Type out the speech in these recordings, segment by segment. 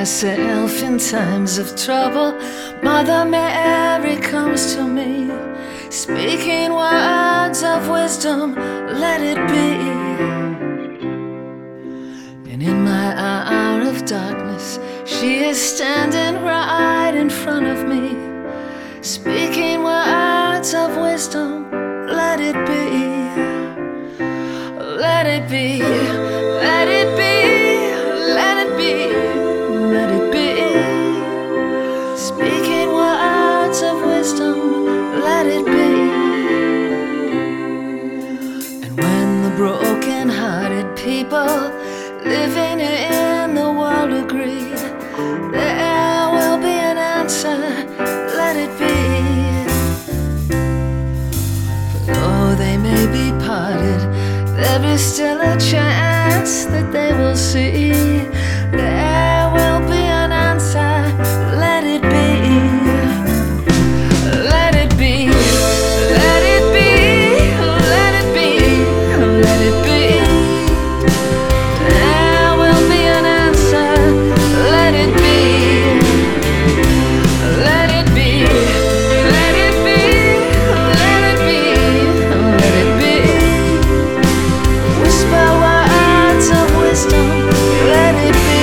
myself in times of trouble, Mother Mary comes to me, speaking words of wisdom, let it be. And in my hour of darkness, she is standing right in front of me, speaking words of wisdom, let it be. Let it be, let it be, let it be, let it be. Speaking words of wisdom, let it be. And when the broken-hearted people living in the world agree, there will be an answer, let it be. For though they may be parted, there is still a chance that they will see. There will be an answer, let it be. Let it be, let it be, let it be, let it be. There will be an answer, let it be. Let it be, let it be, let it be, let it be. Whisper words of wisdom, let it be.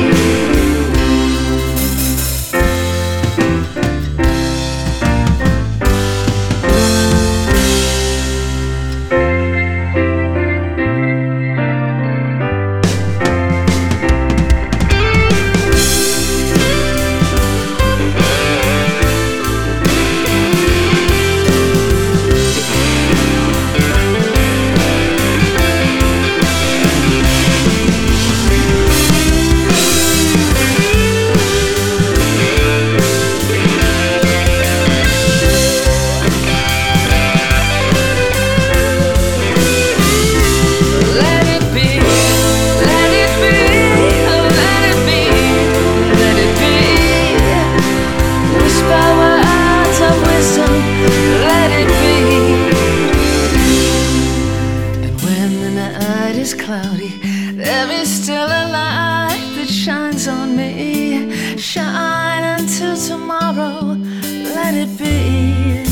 Cloudy, there is still a light that shines on me. Shine until tomorrow, let it be.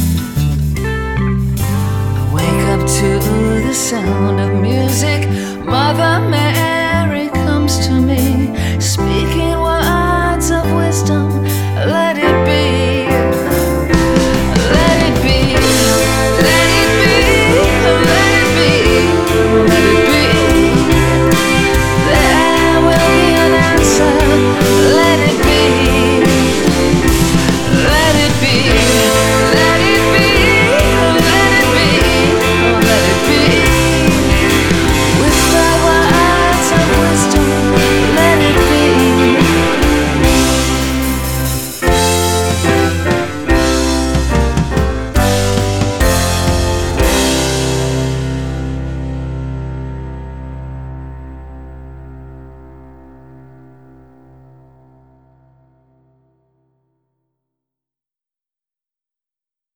I wake up to the sound of music. Mother Mary comes to me, speaking words of wisdom,